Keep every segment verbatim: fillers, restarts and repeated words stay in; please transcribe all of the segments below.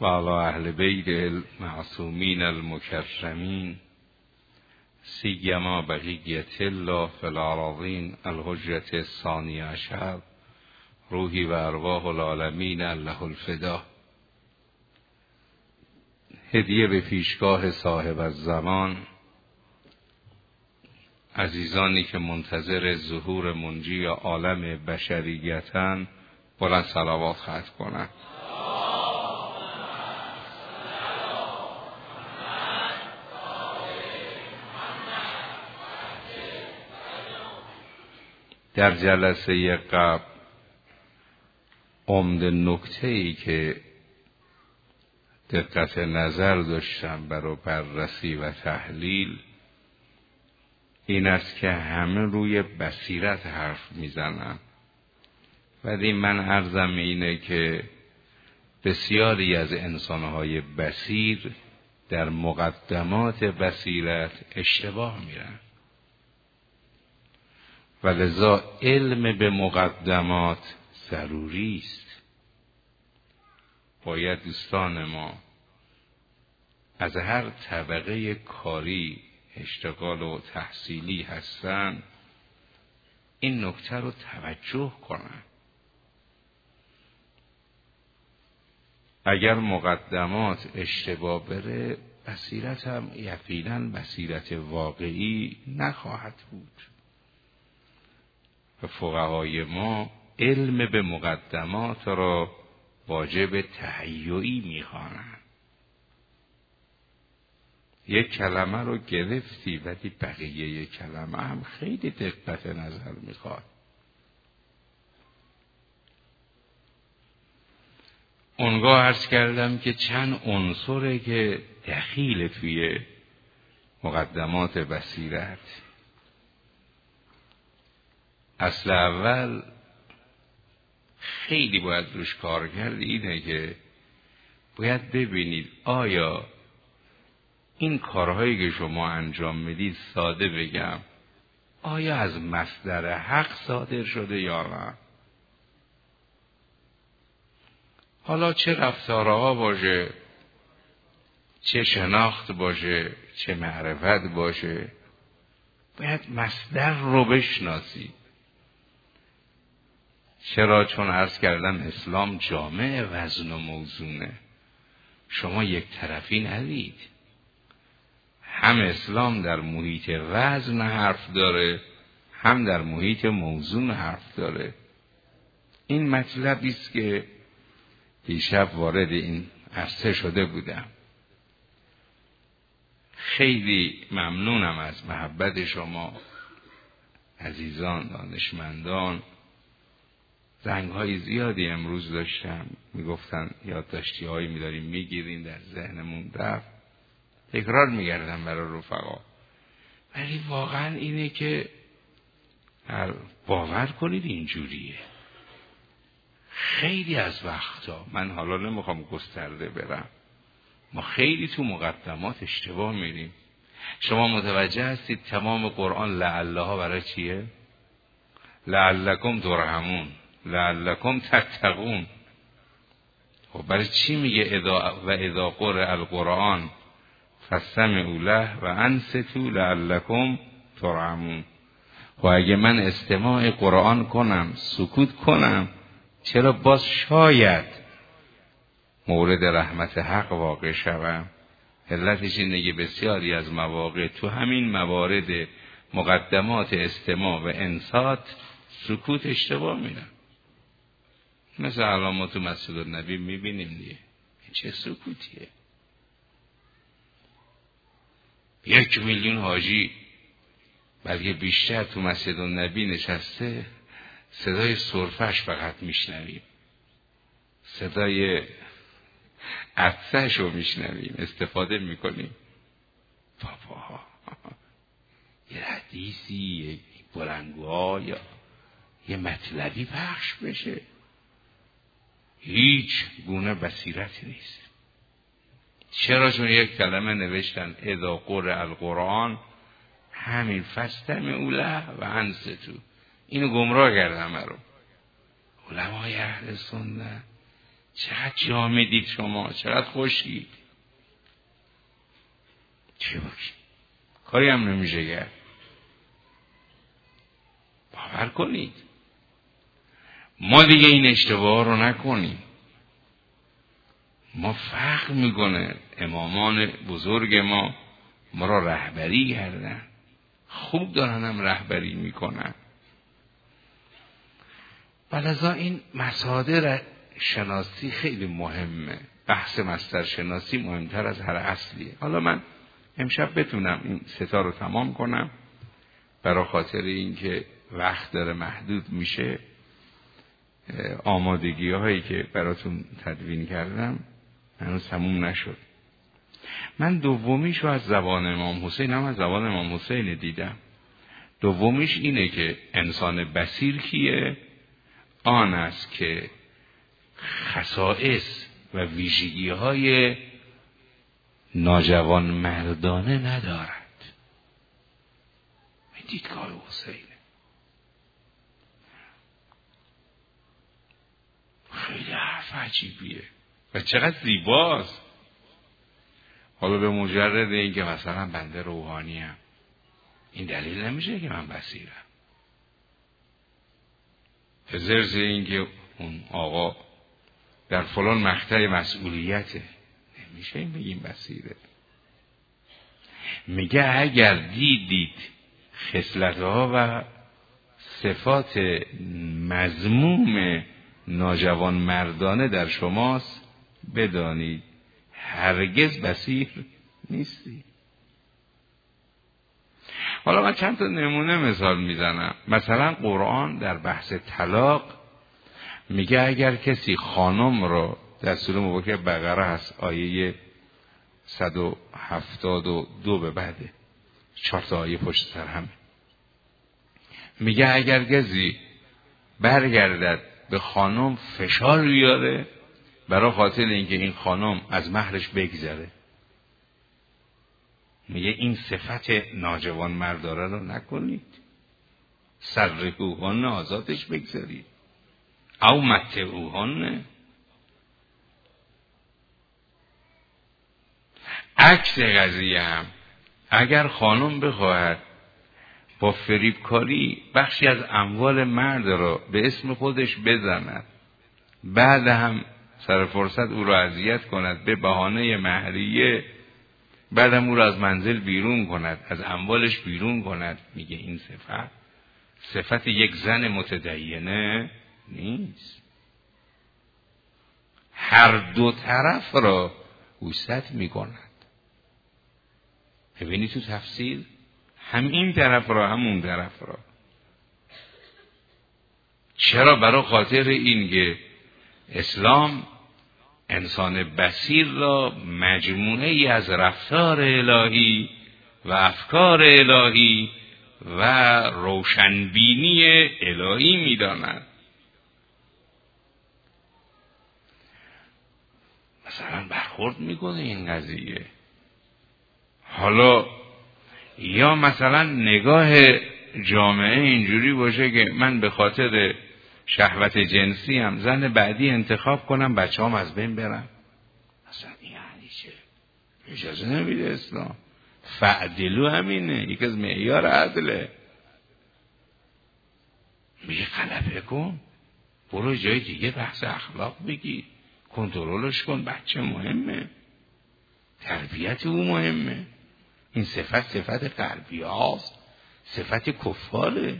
و علی اهل بیت المعصومین المکرمین سیما بقیت الله فی الارضین الحجة الثانی عشر روحی و ارواح العالمین له الفدا. هدیه به پیشگاه صاحب الزمان، عزیزانی که منتظر ظهور منجی عالم بشریتن بلند صلوات ختم کنند. در جلسه قبل عمده نکته‌ای که دقت نظر داشتم برای بررسی و تحلیل این است که همه روی بصیرت حرف میزنن، ولی من عرضم اینه که بسیاری از انسانهای بصیر در مقدمات بصیرت اشتباه میرن و لذا علم به مقدمات ضروری است. باید دوستان ما از هر طبقه کاری اشتغال و تحصیلی هستن این نکته رو توجه کنن. اگر مقدمات اشتباه بره بصیرت هم یقینا بصیرت واقعی نخواهد بود. و فقهای ما علم به مقدمات را واجب تهیعی می‌خوانند. یک کلمه رو گرفتی ولی بقیه کلمه هم خیلی دقت نظر میخواد. اونگاه عرض کردم که چند عنصره که دخیل توی مقدمات بصیرت. اصل اول خیلی باید روش کار کرد اینه که باید ببینید آیا این کارهایی که شما انجام میدید، ساده بگم، آیا از مصدر حق صادر شده یا نه؟ حالا چه رفتارها باشه، چه شناخت باشه، چه معرفت باشه، باید مصدر رو بشناسید. چرا؟ چون عرض کردم اسلام جامع وزن و موزونه. شما یک طرفی ندید. هم اسلام در محیط وزن حرف داره، هم در محیط موزون حرف داره. این مطلبی است که دیشب وارد این عرصه شده بودم. خیلی ممنونم از محبت شما عزیزان دانشمندان. زنگ‌های زیادی امروز داشتم، میگفتن یادداشتی هایی می‌داریم میگیرین، در ذهنمون رفت، تکرار میگردم برای رفقا. ولی واقعا اینه که باور کنید اینجوریه. خیلی از وقتا، من حالا نمیخوام گسترده برم، ما خیلی تو مقدمات اشتباه میریم. شما متوجه هستید تمام قرآن لعلها برای چیه؟ لعلکم ترحمون، لعلکم تتقون. خب برای چی میگه اذا و اذا قرئ القرآن فاستمعوا له و انصتوا لعلکم ترحمون؟ و اگه من استماع قرآن کنم، سکوت کنم، چرا باز شاید مورد رحمت حق واقع شوم؟ علتش اینه که بسیاری از مواقع تو همین موارد مقدمات استماع و انصات سکوت اشتباه میرن. مثل علامات مسجد النبی میبینیم دیگه، چه سکوتیه. یک میلیون حاجی بلکه بیشتر تو مسجد النبی نشسته، صدای سرفش فقط میشنویم، صدای عطسش رو میشنویم، استفاده میکنیم. بابا یه حدیثی، یه بلنگوها یا یه مطلبی پخش بشه، هیچ گونه بصیرتی نیست. چرا؟ چون یک کلمه نوشتن اذا قرئ القرآن، همین فاستمعوا له و انصتوا، اینو گمراه کردن همه رو. علمای اهل سنت چقدر جامدید شما، چقدر خوشید. چه باشید؟ کاری هم نمیشه کرد. باور کنید ما دیگه این اشتباه رو نکنیم. ما فخر میکنه امامان بزرگ ما ما را رهبری کردن، خوب دارن هم رهبری میکنن. ولذا این مصادر شناسی خیلی مهمه. بحث مصدر شناسی مهمتر از هر اصلیه. حالا من امشب بتونم این ستا رو تمام کنم، برای خاطر اینکه وقت داره محدود میشه. آمادگی هایی که براتون تدوین کردم هنوز تموم نشد. من دومیش رو از زبان امام حسین هم از زبان امام حسین دیدم. دومیش اینه که انسان بصیر کیه؟ آن است که خصائص و ویژگی های ناجوان مردانه ندارد. این دیدگاه حسینه. خیلی حرف عجیبیه و چقدر زیباست. حالا به مجرد این که مثلا بنده روحانیم این دلیل نمیشه که من بصیرم. به ضرز این که اون آقا در فلان مقطع مسئولیته نمیشه این بگیم بصیره. میگه اگر دیدید خصلت‌ها و صفات مذموم ناجوان مردانه در شماست بدانید هرگز بصیر نیستی. حالا من چند تا نمونه مثال میزنم. مثلا قرآن در بحث طلاق میگه اگر کسی خانم رو در سوره مبارکه بقره هست آیه صد و هفتاد و دو به بعده، چهار تا آیه پشت سر همه، میگه اگر کسی برگردد به خانم فشار بیاره برای خاطر اینکه این خانم از مهرش بگذره، میگه این صفت ناجوان مرداره رو نکنید، سرحوهن آزادش بگذارید او متعوهن. عکس قضیه هم اگر خانم بخواهد با فریبکاری بخشی از اموال مرد را به اسم خودش بزند، بعد هم سر فرصت او را اذیت کند به بهانه مهریه، بعد هم او را از منزل بیرون کند، از اموالش بیرون کند، میگه این صفت صفت یک زن متدینه نیست. هر دو طرف را وسعت میکند. ببینی تو تفسیر هم این طرف را هم اون طرف را. چرا؟ برای خاطر این که اسلام انسان بصیر را مجموعه ای از رفتار الهی و افکار الهی و روشنبینی الهی می‌داند. مثلا برخورد میکنه این قضیه. حالا یا مثلا نگاه جامعه اینجوری باشه که من به خاطر شهوت جنسی هم زن بعدی انتخاب کنم بچه هم از بین برم. اصلا یعنی چه؟ اجازه نمیده اسلام. فعدلو همینه، یک از معیار عدله. میگه غلبه کن، برو جای دیگه بحث اخلاق بگی، کنترلش کن. بچه مهمه، تربیت او مهمه. این صفت صفت قلبی هاست، صفت کفاره.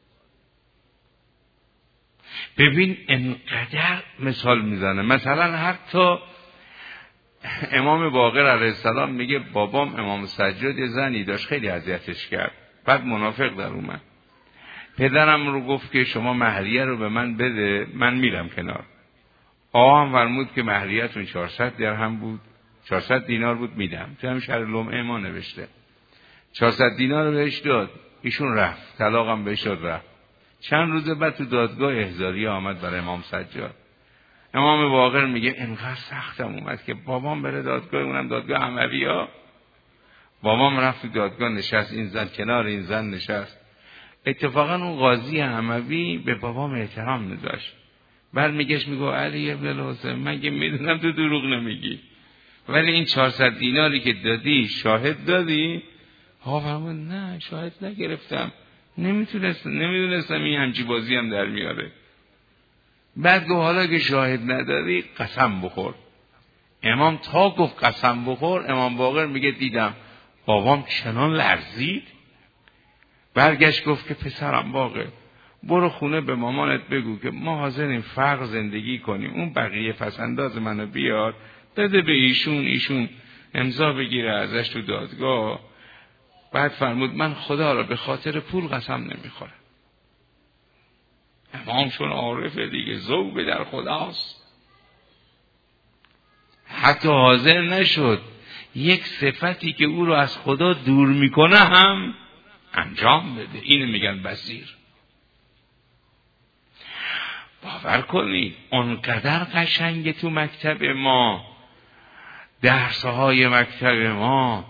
ببین انقدر مثال میزنه. مثلا حتی امام باقر علیه السلام میگه بابام امام سجاد یه زنی داشت خیلی اذیتش کرد، بعد منافق در اومد. پدرم رو گفت که شما مهریه رو به من بده، من میرم کنار. آقا هم فرمود که مهریه‌تون چهارصد درهم بود، چهارصد دینار بود، میدم. تو هم شرح لمعه ما نوشته. چهارصد دینار رو بهش داد، ایشون رفت، طلاقم بهش داد رفت. چند روز بعد تو دادگاه احضاریه آمد برای امام سجاد. امام باقر میگه انقدر سختم اومد که بابام بره دادگاه، اونم دادگاه اموی‌ها. بابام رفت تو دادگاه نشست، این زن کنار این زن نشست. اتفاقا اون قاضی اموی به بابام احترام میذاشت. برمیگشت میگه علی ابن الحسین من که میدونم تو دروغ نمیگی، ولی این چهارصد دیناری که دادی شاهد دادی؟ آقا فرمود نه شاهد نگرفتم، نمیتونستم نمیدونستم این همچی بازی هم در میاره. بعد گفت حالا که شاهد نداری قسم بخور. امام تا گفت قسم بخور، امام باقر میگه دیدم بابام چنان لرزید، برگشت گفت که پسرم باقر برو خونه به مامانت بگو که ما حاضریم فقر زندگی کنیم، اون بقیه پسنداز منو بیار بده به ایشون، ایشون امضا بگیره ازش تو دادگاه. بعد فرمود من خدا را به خاطر پول قسم نمیخورم. امام چون عارفه دیگه، ذوق در خداست، حتی حاضر نشد یک صفتی که او رو از خدا دور میکنه هم انجام بده. اینو میگن بصیر. باور کنید اونقدر قشنگه تو مکتب ما، درسهای مکتب ما.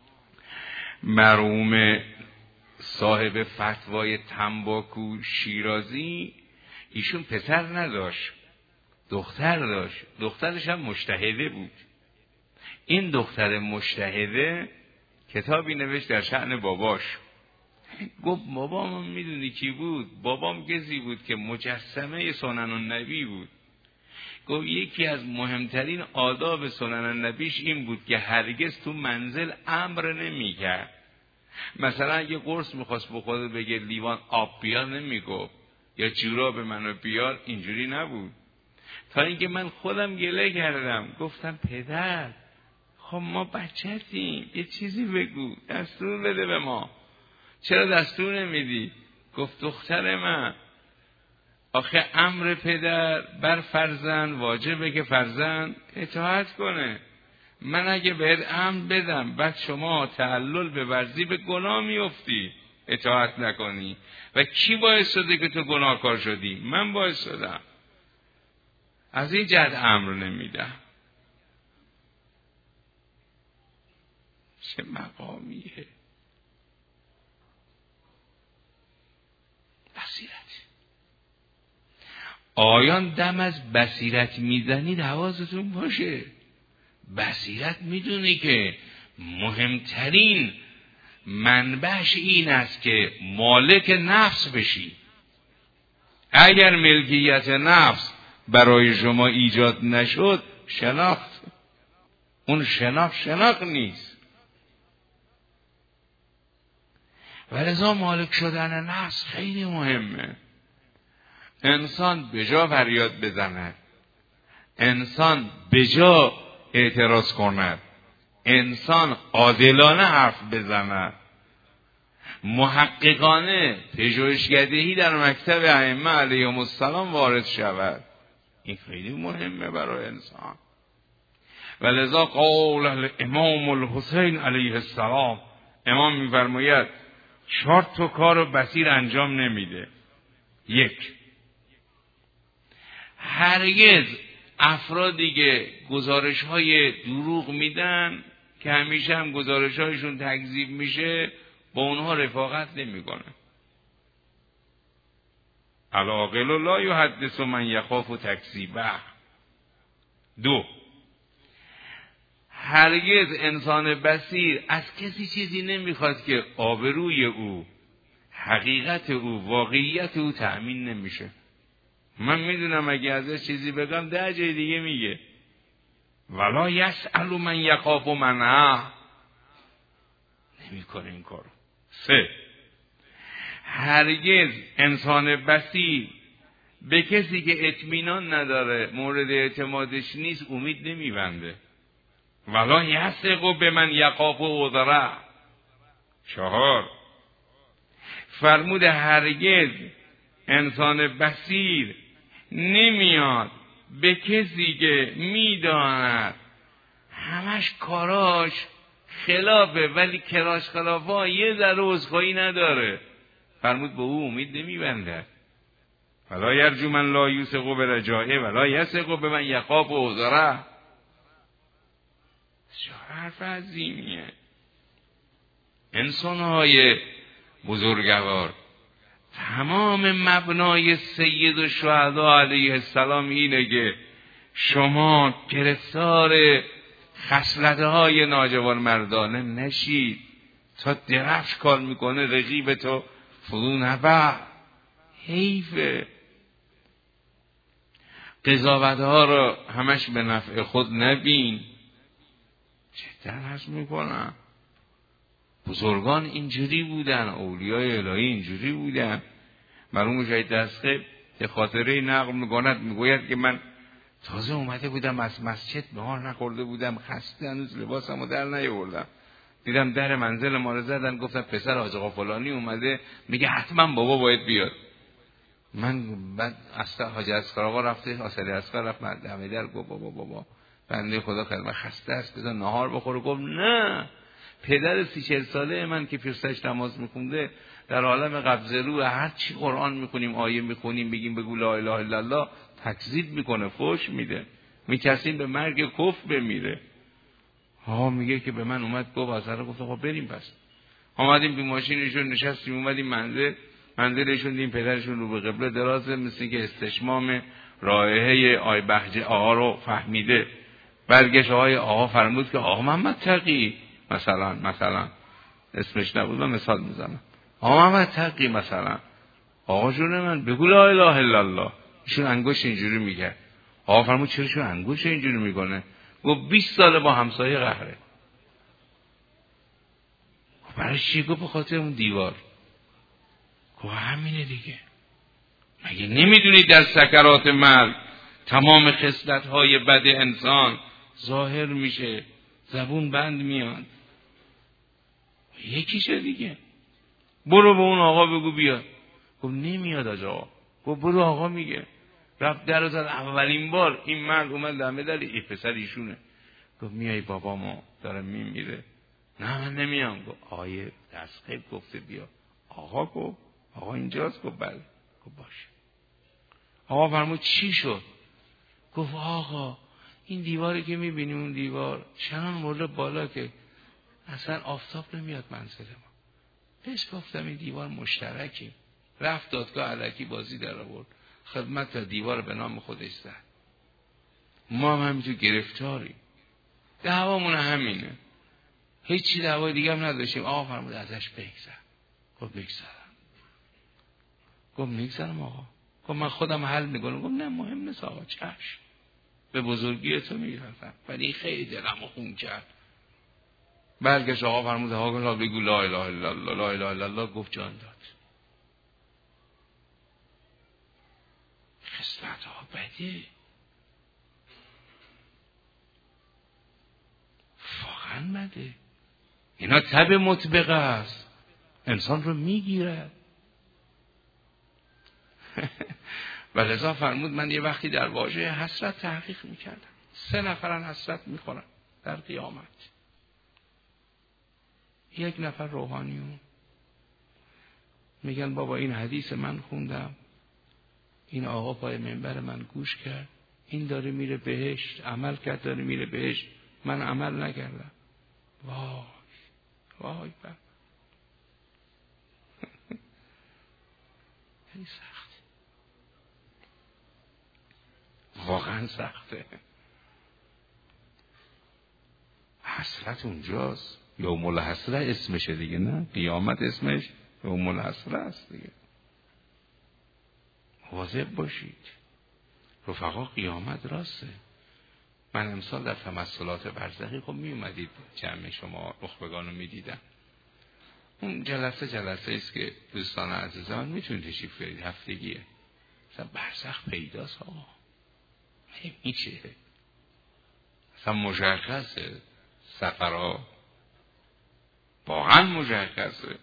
مرحوم صاحب فتوای تنباکو شیرازی، ایشون پسر نداشت، دختر داشت، دخترش هم مجتهده بود. این دختر مجتهده کتابی نوشت در شأن باباش. گفت بابام میدونی کی بود؟ بابام کسی بود که مجسمه سنن النبی بود. گفت یکی از مهمترین آداب سنن النبیش این بود که هرگز تو منزل امر نمی کرد. مثلا اگه قرص میخواست بخوره بگه لیوان آب بیار نمیگفت، یا جوراب منو بیار، اینجوری نبود. تا اینکه من خودم گله کردم، گفتم پدر خب ما بچه‌تیم، یه چیزی بگو، دستور بده به ما، چرا دستور نمیدی؟ گفت دختر من آخه امر پدر بر فرزند واجبه که فرزند اطاعت کنه. من اگه بهت امر بدم بعد شما تعلل بورزی به گناه میفتی، اطاعت نکنی. و کی باعث شده که تو گناهکار شدی؟ من باعث شدم. از این جهت امر نمیدم. چه مقامیه بصیرت. آیان دم از بصیرت میزنید حواستون باشه. بصیرت میدونی که مهمترین منبعش این است که مالک نفس بشی. اگر ملکیت نفس برای شما ایجاد نشد، شناخت اون شناخت شناخت نیست. ولذا مالک شدن نفس خیلی مهمه. انسان بجا فریاد بزند، انسان بجا اعتراض کند، انسان عادلانه حرف بزند، محققانه پژوهشگری در مکتب ائمه علیهم السلام وارد شود. این خیلی مهمه برای انسان. ولذا قال الامام الحسین علیه السلام، امام میفرماید چهار تا کارو بصیر انجام نمیده. یک، هرگز افرادی که گزارش های دروغ میدن که همیشه هم گزارش هایشون تکذیب میشه، با اونها رفاقت نمیکنه. العاقل لا یحدث من یخاف تکذیبه. دو، هرگز انسان بصیر از کسی چیزی نمیخواد که آبروی او، حقیقت او، واقعیت او تأمین نمیشه. من میدونم اگه ازش چیزی بگم ده جای دیگه میگه. ولا یسأل من یخاف منه، نمیکنه این کارو. سه، هرگز انسان بصیر به کسی که اطمینان نداره، مورد اعتمادش نیست، امید نمیبنده. ولا یثق بمن یخاف عذره. چهار، فرمود هرگز انسان بصیر نمیاد به کسی که میداند همش کاراش خلافه ولی کراش خلافه یه ذره عذرخواهی نداره، فرمود به او امید نمیبنده. ولا یرجو من لا یوثق برجائه ولا یثق بمن یخاف عذره. چه حرف عظیمیه. انسان‌های بزرگوار، تمام مبنای سید الشهدا علیه السلام اینه که شما گرفتار خصلت‌های ناجوان مردانه نشید تا درفش کار میکنه رقیب تو فرو نبر. حیفه قضاوت‌ها رو همش به نفع خود نبین. جدا هست میکنم بزرگان اینجوری بودن، اولیای الهی اینجوری بودن. مرحوم مجدد دستخیل یه خاطره نقل میکند، میگوید که من تازه اومده بودم از مسجد، نهار نخورده بودم، خسته، هنوز لباسمو در نیاوردم، دیدم در منزل ما رو زدن، گفتم پسر حاج آقا فلانی اومده، میگه حتما بابا باید بیاد. من بعد اصلا حاج اصغر آقا رفته، اصلی اصغر رفت دم در، گفت بابا بابا بنده خدا خیلی خسته است، بذار نهار بخوره. گفت نه، پدر سی چهل ساله من که پیرسش نماز میخونده در عالم قبض رو، هر چی قرآن میخونیم آیه میخونیم بگیم بگو لا اله الا الله، تکذیب میکنه، فحش میده، میکسیم به مرگ کفر بمیره. ها میگه که به من اومد گفت اثر، گفت آقا بریم. پس اومدیم تو ماشینشون نشستیم، اومدیم منزل، منزلشون دیدیم پدرشون رو به قبله درازه، مثل که استشمام رائحه آی بهجه آقا رو فهمیده. برگشت آقای آقا فرمود که آقا محمد تقی مثلا، مثلا اسمش نبود، من مثال میزنم، آقا محمد تقی مثلا، آقا جون من بگو لا اله الا الله. ایشون انگشت اینجوری میگه. آقا فرمود چرا شون انگشت اینجوری میکنه؟ گفت بیست ساله با همسایه قهره. برای چی؟ گفت به خاطر اون دیوار. گفت همینه دیگه، مگه نمیدونید در سکرات مرگ تمام خصلت‌های بد انسان ظاهر میشه، زبون بند میاد. یکیشه دیگه، برو به اون آقا بگو بیاد. گفت نمیاد آقا. گفت برو آقا میگه. رفت در رو زد، اولین بار این مرد اومد دمه در، ای پسر ایشونه. گفت میای بابا ما داره میمیره. نه من نمیام. گفت آیه دستخیل گفته بیا. آقا گفت آقا اینجاست. گفت بله. گفت باشه. آقا فرمود چی شد؟ گفت آقا این دیواری که میبینی، اون دیوار چنان مرده بالا که اصلا آفتاب نمیاد منزل ما. بهش گفتم این دیوار مشترکی. رفت دادگاه علکی بازی در آورد، خدمت تا دیوار به نام خودش زد. ما هم همینجور گرفتاری، دعوامون همینه، هیچی دعوای دیگه هم نداشتیم. آقا فرمود ازش بگذر. گفت بگذرم. گفت میگذرم آقا. گفت من خودم حل میکنم. گفت نه مهم نیست آقا، چشم، به بزرگی تو میرسم. ولی خیلی دلمو خون کرد. برگشت آقا فرمود آقا بگو لا اله الا الله، لا اله الا الله. گفت جان داد. خصلت ها بده، واقعا بده. اینا تب مطبقه است، انسان رو میگیرد. و لذا فرمود من یه وقتی در واژه حسرت تحقیق میکردم، سه نفرن حسرت میخورن در قیامت. یک نفر روحانیون میگن بابا این حدیث من خوندم، این آقا پای منبر من گوش کرد، این داره میره بهشت، عمل کرد داره میره بهشت، من عمل نکردم. وای وای بابا خیلی سخت، واقعا سخته. حسرت اونجاست. یوم الحسره اسمشه دیگه، نه قیامت اسمش یوم الحسره است دیگه. مواظب باشید رفقا، قیامت راسته. من امسال در تمثلات برزخی خب می اومدید جمع شما نخبگان رو می دیدم. اون جلسه جلسه است که دوستان عزیزان میتونید تشریف بیارید، هفتگیه. مثلا برزخ پیداست آقا، میشه مثلا مشخصه، سفرها واقعا مشخصه.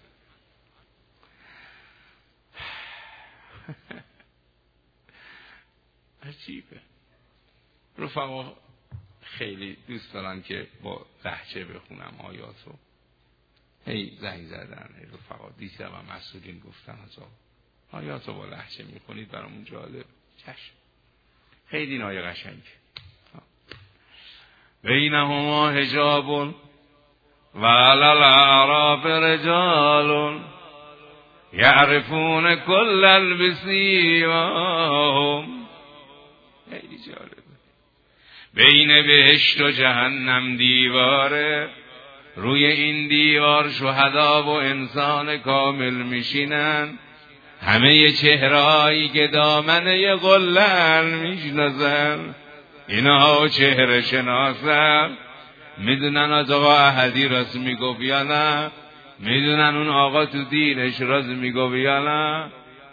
عجیبه. رفقا خیلی دوست دارن که با لهجه بخونم آیاتو. هی زنگ زدن هی رفقا دیدم هم مسئولین گفتن از آیاتو با لهجه میخونید برامون جالب. چشم، خیلی نایه قشنگ. بینهما حجاب و علی الاعراف رجال یعرفون کلا بسیماهم. خیلی جالبه. بین بهشت و جهنم دیواره، روی این دیوار شهدا و انسان کامل میشینن، همه چهرهایی که دامنه قلن میشناسن، اینا چهره شناسن، میدونن از آقا احدی راست میگفت یا نه، میدونن اون آقا تو دینش راست میگفت یا نه.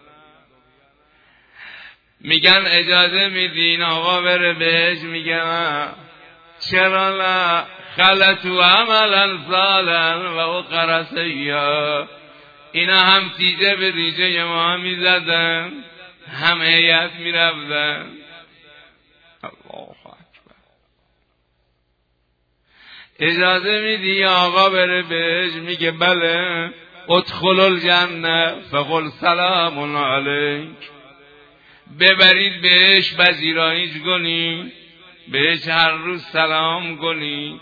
میگن اجازه میدین آقا بره بهش، میگن چرا نه، خلطو عملا صالحا و اخر سیئا. اینا هم تیجه به ریجه ما میزدن، هم هیئت میرفتن. الله اکبر. اجازه میدی آقا بره بهش، میگه بله. ادخل الجنه فقل سلام علیک. ببرید بهش پذیراییش کنی، بهش هر روز سلام کنی.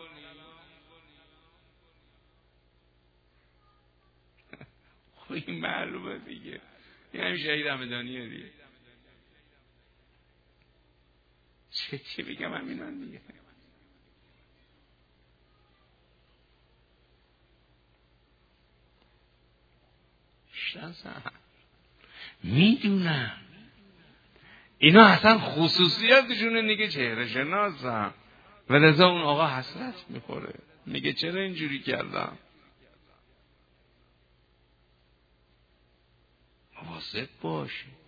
خب این معلومه دیگه، این هم شهید همدانیه دیگه. چه چه بگم همینان دیگه. شناسم میدونم اینا اصلا خصوصیتشونه، نگه چهره شناسم، و لذا اون آقا حسرت میخوره، میگه چرا اینجوری کردم. مواظب باش،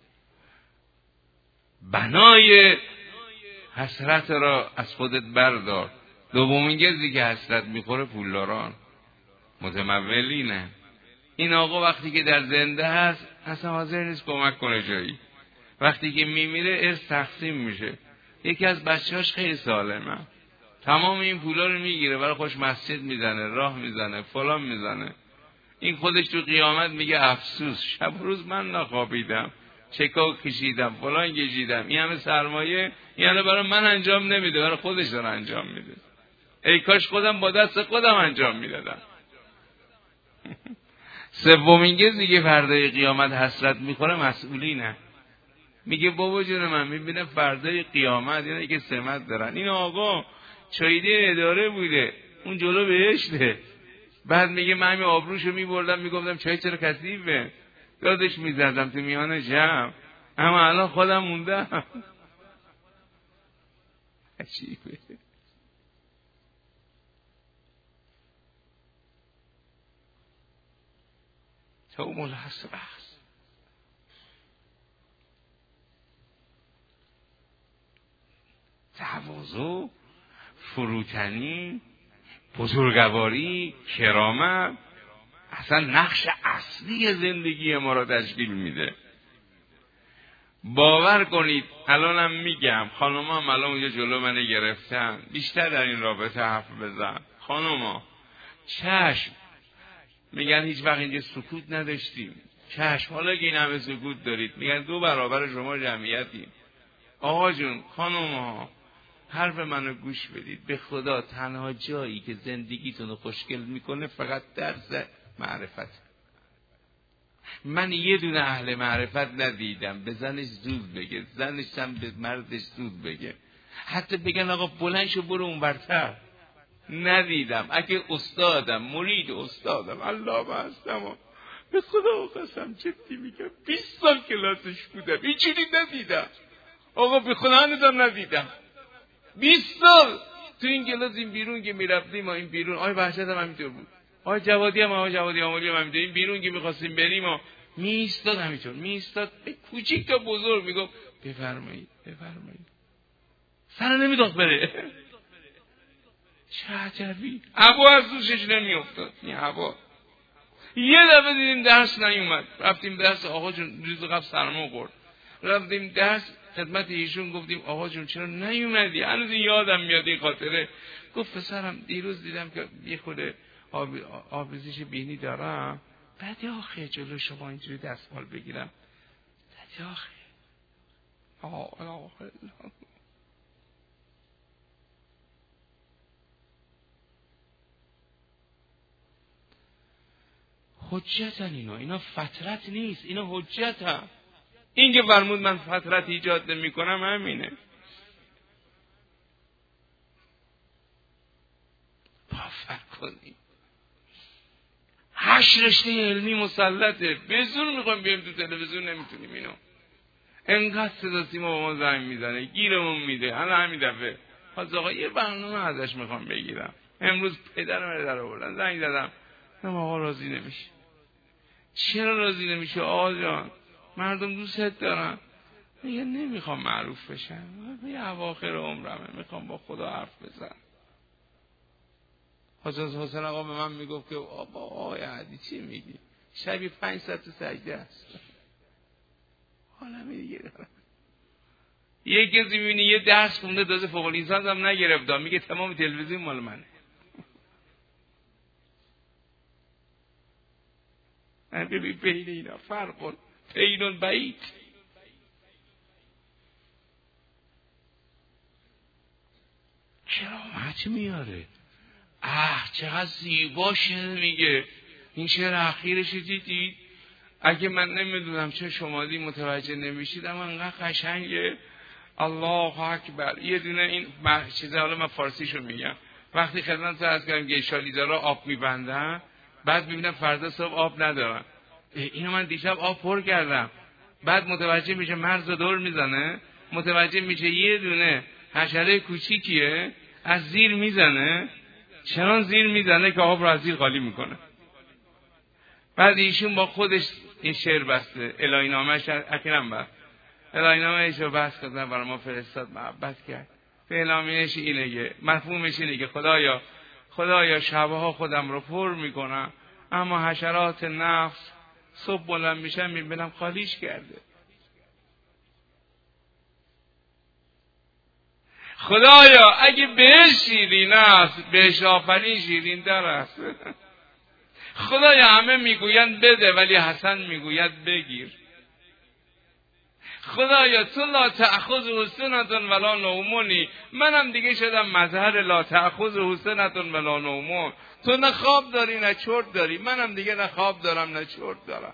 بنای حسرت را از خودت بردار. دومین کسی که حسرت میخوره پولداران، متمولینه. این آقا وقتی که در زنده هست اصلا حاضر نیست کمک کنه جایی، وقتی که میمیره ارث تقسیم میشه. یکی از بچه‌هاش خیلی سالمه، تمام این پولا رو میگیره، برای خوش مسجد میزنه، راه میزنه، فلان میزنه. این خودش تو قیامت میگه افسوس، شب روز من نخوابیدم، چکا کشیدم، فلان کشیدم، این همه سرمایه یعنی برای من انجام نمیده، برای خودش داره انجام میده. ای کاش خودم با دست خودم انجام میدادم. سومین کسی که فردای قیامت حسرت میخوره مسئولینه. میگه بابا جون من میبینه فردای قیامت اینا که سمت دارن، این آقا چایده اداره بوده، اون جلو بهشته، بعد میگه من همین آبروشو میبردم میگفتم چای چرا کثیفه، دادش میزدم تو میان جمع، اما الان خودم موندم. عجیبه. توم الحسرت، تواضع، فروتنی، بزرگواری، کرامت، اصلا نقش اصلی زندگی ما را تشکیل میده. باور کنید الانم میگم، خانوما هم الان اونجا جلو من گرفتن، بیشتر در این رابطه حرف بزن. خانوما چشم، میگن هیچ وقت اینجا سکوت نداشتیم، چشم حالا که این همه سکوت دارید، میگن دو برابر شما جمعیتیم. آقا جون، خانوما حرف منو گوش بدید، به خدا تنها جایی که زندگیتون رو خوشگل میکنه فقط درس معرفت. من یه دونه اهل معرفت ندیدم به زنش زود بگه، زنش هم به مردش زود بگه، حتی بگن آقا بلند شو برو اون برتر. ندیدم. اگه استادم، مرید استادم، الله هستم و به خدا قسم جدی میگم بیست سال کلاسش بودم، اینجوری ندیدم. آقا به خدا ندیدم ندیدم بیست سال تو این کلاس. این بیرون که میرفتیم ما، این بیرون آی وحشت هم همینطور بود، آی جوادی هم آی جوادی آمولی هم همینطور. این بیرون که میخواستیم بریم و میستاد همینطور، میستاد به کوچیک تا بزرگ میگفت بفرمایید بفرمایید، سر نمیداد بره. چه عجبی، هوا از دوشش نمیافتاد. این هوا یه دفعه دیدیم درس نیومد، رفتیم درس، آقا جون روز قبل سرما خورد، رفتیم درس خدمت ایشون، گفتیم آقا جون چرا نیومدی؟ هنوز یادم میاد این خاطره. گفت پسرم دیروز دیدم که یه خورده آب... آبریزش بینی دارم، بعد آخه جلو شما اینجوری دستمال بگیرم، بعد آخه آه آه آه حجتن اینا اینا فطرت نیست، اینا حجتن. این که فرمود من فطرت ایجاد نمی کنم همینه. باور کنید هشت رشته علمی مسلطه، به زور میخوایم بیایم تو تلویزیون نمیتونیم. اینو انقدر صدا سیما با ما زنگ میزنه گیرمون میده. الان همین دفعه خواست آقا یه برنامه ازش میخوام بگیرم، امروز پدرم در آوردن، زنگ زدم هم آقا راضی نمیشه. چرا راضی نمیشه آقا جان؟ مردم دوستت دارن. میگه نمیخوام معروف بشم، یه اواخر عمرمه، میخوام با خدا حرف بزنم. حاجی حسین آقا به من میگفت که آبا آقای عدی چی میگی؟ شبی پنج ساعت تو سجده است. حالا میگه دارم یه کسی میبینی یه درس خونده دازه فوق لیسانس هم نگرفته، میگه تمام تلویزیون مال منه. ببین بین اینا فرق کن، بین بعید. کرامت میاره. اه چقدر زیبا شعر میگه. این شعر اخیرش دیدید؟ اگه من نمیدونم چه شمالی متوجه نمیشید اما انقدر قشنگه. الله اکبر. یه دونه این چیزه، حالا من فارسیشو میگم. وقتی خدمت عرض کردم گیشالیدارا آب میبندن، بعد میبینم فردا صبح آب ندارن. اینو من دیشب آب پر کردم. بعد متوجه میشه مرز دور میزنه، متوجه میشه یه دونه حشره کوچیکیه از زیر میزنه، چنان زیر میزنه که آب رو از زیر خالی میکنه. بعد ایشون با خودش این شعر بسته، الهی نامه‌اش اخیراً بست، الهی نامه‌اش رو بست کردن برای ما فرستاد، محبت کرد. اعلامیه‌اش اینه که مفهومش اینه که خدایا خدایا شبها خودم رو پر میکنم اما حشرات نفس صبح بلند میشن میبینم خالیش کرده. خدایا اگه بهش شیرین است، بهش آفرین شیرین تر است. خدایا همه میگویند بده ولی حسن میگوید بگیر. خدایا تو لا تأخذ سنة ولا نوم، منم دیگه شدم مظهر لا تأخذ سنة ولا نوم. تو نه خواب داری نه چرت داری، منم دیگه نه خواب دارم نه چرت دارم.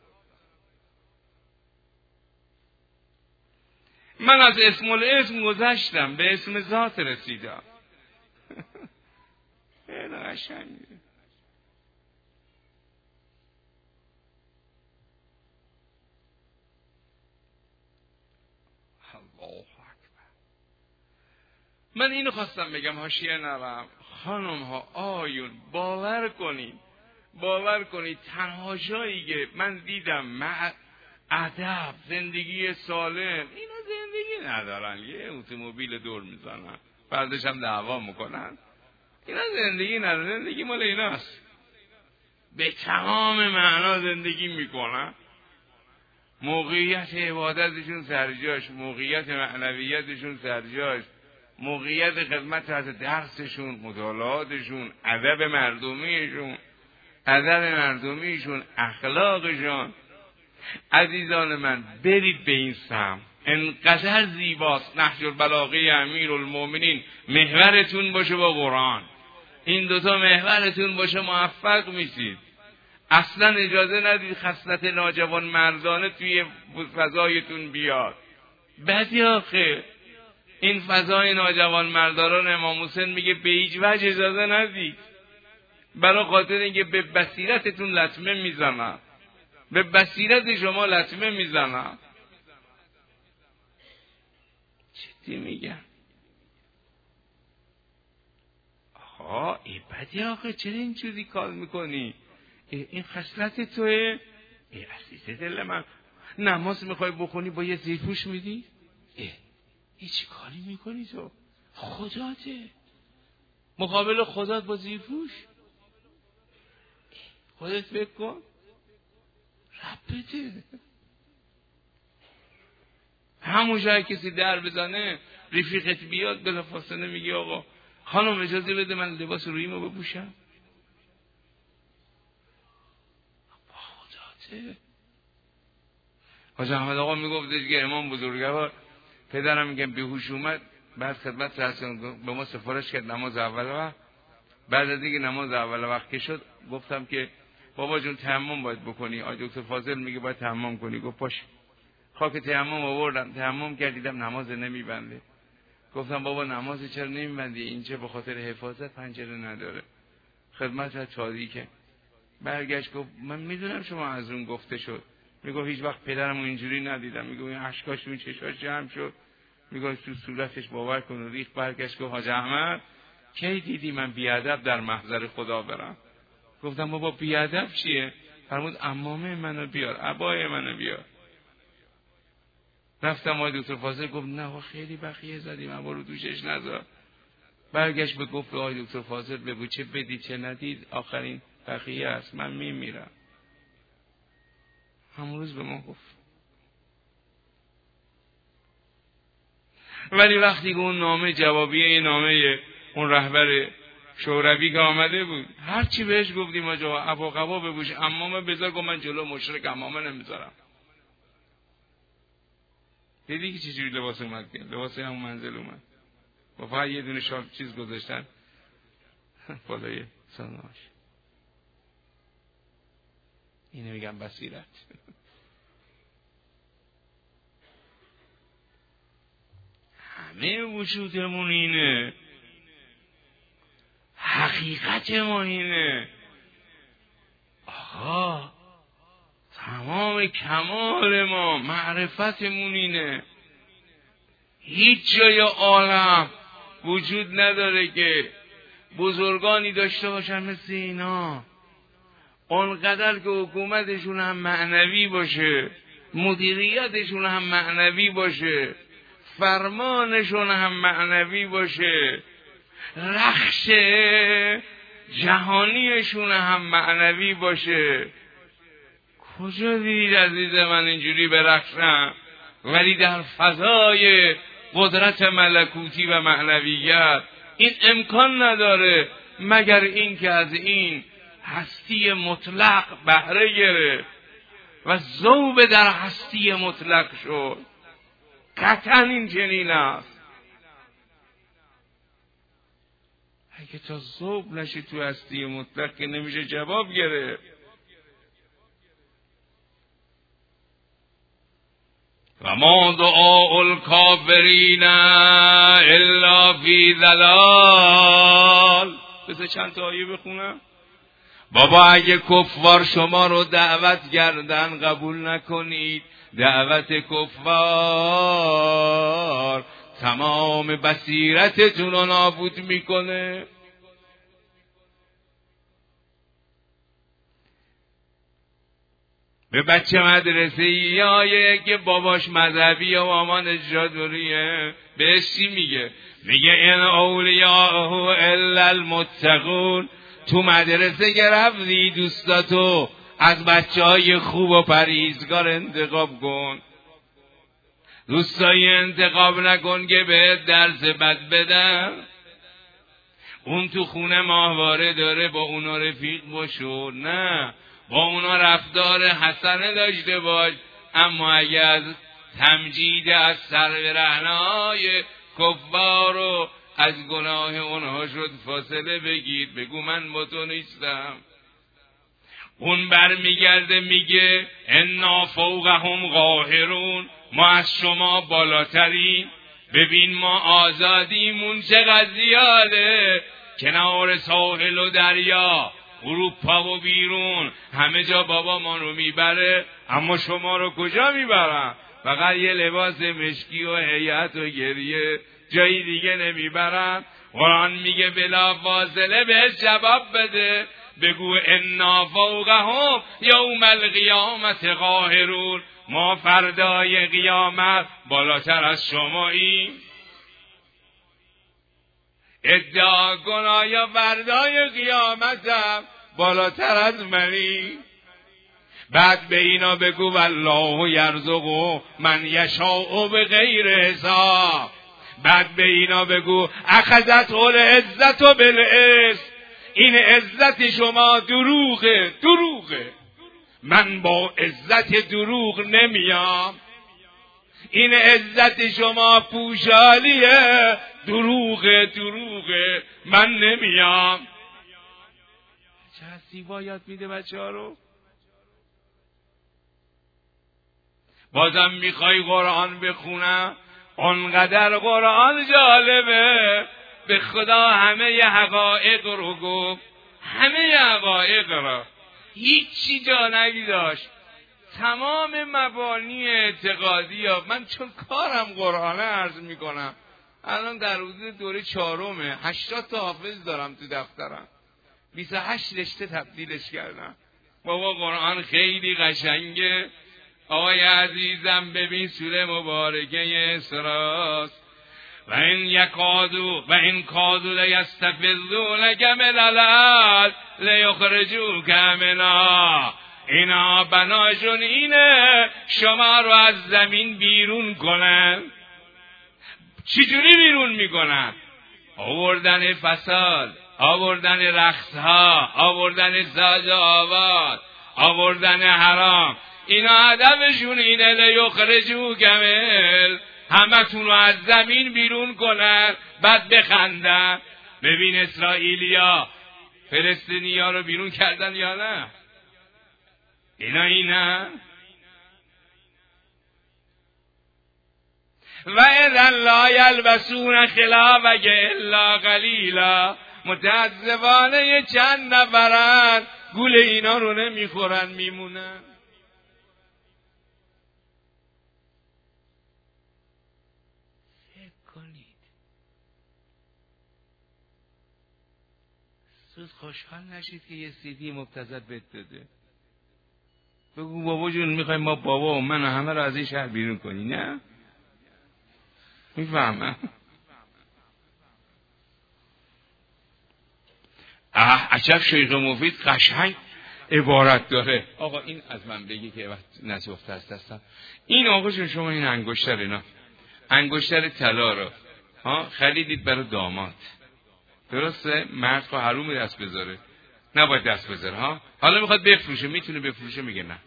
من از اسم الاسم گذشتم به اسم ذات رسیدم. خیلی قشنگه. الله اکبر. من اینو خواستم بگم حاشیه نرم. خانم ها آیون باور کنید باور کنید تنها جایی که من دیدم مع ادب زندگی سالم، اینا زندگی ندارن، یه اتومبیل دور میزنن بعدش هم دعوا میکنن. اینا زندگی ندارن، زندگی مال ایناست. به تمام معنا زندگی میکنن. موقعیت عبادتشون سرجاش، موقعیت معنویتشون سرجاش، موقعیت خدمت از درسشون، مطالعاتشون، ادب مردمیشون، ادب مردمیشون، اخلاقشون. عزیزان من برید به این سمت، انقدر زیباست. نهج البلاغه امیرالمومنین محورتون باشه با قرآن. این دوتا محورتون باشه موفق میشید. اصلا اجازه ندید خصلت ناجوان مردانه توی فضایتون بیاد. بدی آخه این فضای ناجوان مردان امام حسین میگه به هیچ وجه اجازه ندید، برای خاطر اینکه به بصیرتتون لطمه میزنن، به بصیرت شما لطمه میزنن. جدی میگم. آها ای بدی آخه چرا اینجوری کار میکنی؟ این خصلت توه؟ ای عزیز دل من، نماز میخوای بخونی با یه زیرپوش میدی؟ ای ای چی کاری میکنی تو؟ خداته مقابل خدات با زیرپوش؟ خودت فکر کن ربته. همون جای کسی در بزنه رفیقت بیاد بلافاصله میگی آقا خانم اجازه بده من لباس رویمو بپوشم. خداته. حاج احمد آقا میگفتش که امام بزرگوار پدرم میگم بیهوش اومد، بعد خدمت رسول به ما سفارش کرد نماز اول وقت. بعد از اینکه نماز اول وقت که شد گفتم که بابا جون تیمم باید بکنی. آقای دکتر فاضل میگه باید تیمم کنی. گفت باش. خاک تیمم آوردم، تیمم کردیدم نماز نمیبنده. گفتم بابا نماز چرا نمیبندی؟ این چه به خاطر حفاظت پنجره نداره. خدمت تاریکه. برگشت گفت من میدونم شما از اون گفته شد. میگه هیچ وقت پدرم اینجوری ندیدم. میگه این اشکاش اون چشاش جمع شد. میگه تو صورتش باور کن ریخ. برگشت گفت حاج احمد کی دیدی من بیادب در محضر خدا برم؟ گفتم بابا بیادب چیه؟ فرمود عمامه منو بیار، عبای منو بیار. رفتم آقای دکتر فاضل گفت نه خیلی بخیه زدیم، عبا رو دوشش نذار. برگشت به گفت آقای دکتر فاضل بگو چه بدید چه ندید آخرین بخیه است، من میمیرم. همون روز به ما گفت. ولی وقتی که اون نامه جوابیه این نامه اون رهبر شوروی که آمده بود، هر چی بهش گفتیم آجا عبا قبا بگوش عمامه بذار، گفت من جلو مشرک عمامه نمیذارم. دیدی که چجوری لباس اومد که لباس همون منزل اومد با فقط یه دونه شال چیز گذاشتن بالای سانهاش. اینو میگم بصیرت. همه وجودمون اینه، حقیقت ما اینه. آقا تمام کمال ما معرفتمون اینه. هیچ جای عالم وجود نداره که بزرگانی داشته باشن مثل اینا، اونقدر که حکومتشون هم معنوی باشه، مدیریتشون هم معنوی باشه، فرمانشون هم معنوی باشه، رخش جهانیشون هم معنوی باشه. کجا دیدید عزیز من اینجوری برخشن ولی در فضای قدرت ملکوتی و معنویت این امکان نداره مگر این که از این هستی مطلق بهره گرفت و ذوب در هستی مطلق شد. قطعا این چنین است. اگه تا ذوب نشی تو هستی مطلق که نمیشه جواب گرفت. و ما دعاء الکافرین الا فی ضلال. بذار چند تا آیه بخونم. بابا اگه کفار شما رو دعوت کردن قبول نکنید. دعوت کفار تمام بصیرتتون رو نابود میکنه. به بچه مدرسه یایه که باباش مذهبی و مامان اجادوریه بهش چی میگه؟ میگه این اولیاءه الا المتقون. تو مدرسه گرفتی دوستاتو از بچه های خوب و پرهیزگار انتخاب کن. دوستایی انتخاب نکن که بهت درس بد بدن. اون تو خونه ماهواره داره با اونا رفیق باشو، نه با اونا رفتار حسنه داشته باش. اما اگه از تمجید از سربرهنهای کفار و از گناه اونها شد فاصله بگید، بگو من با تو نیستم. اون بر میگرده میگه انا فوقهم قاهرون، ما از شما بالاترین. ببین ما آزادیمون چقدر زیاده، کنار ساحل و دریا، اروپا و بیرون همه جا بابا ما رو میبره. اما شما رو کجا میبرن؟ فقط یه لباس مشکی و هیئت و گریه، جایی دیگه نمیبرن. قرآن میگه بلا فاصله بهش جواب بده، بگو انا فوقهم یوم القیامت قاهرون، ما فردای قیامت بالاتر از شماییم. ادعا کن آیا فردای قیامتم بالاتر از منی؟ بعد به اینا بگو والله یرزق من یشاء بغیر حساب. بعد به اینا بگو اخذت العزت بالاسم، این عزت شما دروغه، دروغه. من با عزت دروغ نمیام. این عزت شما پوشالیه، دروغه، دروغه، من نمیام. چقدر زیبا یاد میده بچه ها رو. بازم میخوای قرآن بخونم؟ اونقدر قرآن جالبه، به خدا همه ی حقایق رو گفت، همه ی حقایق رو، هیچی جا نگذاشت. تمام مبانی اعتقادی ها. من چون کارم قرآنه عرض میکنم، الان در حدود دوره چهارمه، هشتاد تا حافظ دارم تو دفترم، بیست و هشت رشته تبدیلش کردم. بابا قرآن خیلی قشنگه. آقای عزیزم ببین سوره مبارکه اسراست. و این یکادو و این کادو لیستفزونک من الارض لیخرجوک منها. اینا بناشون اینه شما رو از زمین بیرون کنن. چجوری بیرون میکنن؟ آوردن فساد، آوردن رقصها، آوردن ساز و آواز، آوردن حرام. اینا هدفشون اینه لیخرجوک من، همه تون رو از زمین بیرون کنن بعد بخندن. ببین اسرائیلیا فلسطینیا رو بیرون کردن یا نه؟ اینا اینا و اذا لا یلبسون خلافک الا قلیلا. متاسفانه چند نفرن گول اینا رو نمیخورن میمونن. فکر کنید سود خوشحال نشید که یه سیدی مبتذل بهت داده. بگو بابا جون میخوایم ما بابا و من و همه رو از این شهر بیرون کنی. نه میفهمم. اه عجب شیخ مفید قشنگ عبارت داره. آقا این از من بگی که وقت نسوخته است هستم. این آقا جون شما این انگشتر اینا انگشتر طلا رو ها خریدید برای داماد، درسته؟ مرد خواهر حروم دست بذاره، نباید دست بذاره ها. حالا میخواد بفروشه، میتونه بفروشه؟ میگه نه.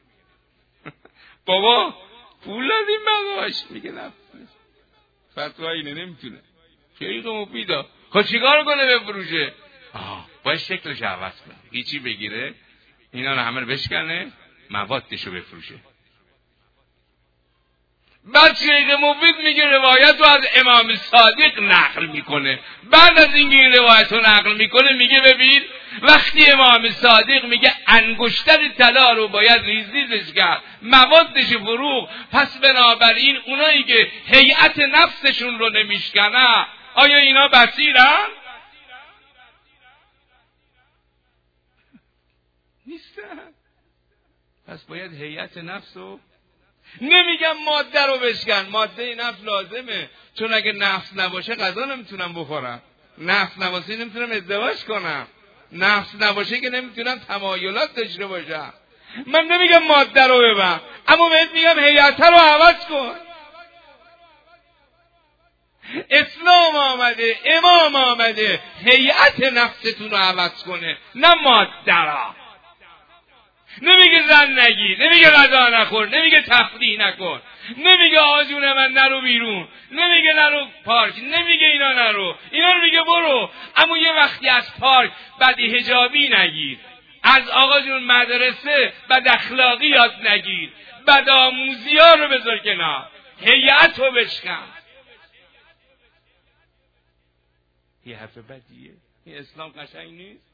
بابا پول دادیم بقاش، میگه نه. فتوا اینه نمیتونه. شیخ مفیدا خب چیکار کنه بفروشه؟ آه باید شکلش عوض کنه، هیچی بگیره اینا رو همه رو بشکنه موادش رو بفروشه. بعد شیخ مفید میگه روایت رو از امام صادق نقل میکنه. بعد از اینکه این روایت رو نقل میکنه میگه ببین وقتی امام صادق میگه انگشتر طلا رو باید ریز ریزش کرد موادش فروغ، پس بنابراین اونایی که هیئت نفسشون رو نمیشکنن آیا اینا بصیرن؟ نیستن. پس باید هیئت نفس رو، نمیگم ماده رو بشکن، ماده نفس لازمه، چون اگه نفس نباشه غذا نمیتونم بخورم، نفس نباشه نمیتونم ازدواج کنم، نفس نباشه که نمیتونم تمایلات داشته باشم. من نمیگم ماده رو ببر، اما بهت میگم هیئت رو عوض کن. اسلام آمده، امام آمده هیئت نفستون رو عوض کنه، نه ماده را. نمیگه زن نگیر، نمیگه غذا نخور، نمیگه تفریح نکن، نمیگه آجون من نرو بیرون، نمیگه نرو پارک، نمیگه اینا نرو، اینا رو میگه برو. اما یه وقتی از پارک بدی حجابی نگیر، از آقا جون مدرسه بد اخلاقی یاد نگیر، بد آموزی ها رو بذار کنار، هیئت رو بشکن. یه حرف بدیه؟ این اسلام قشنگ نیست؟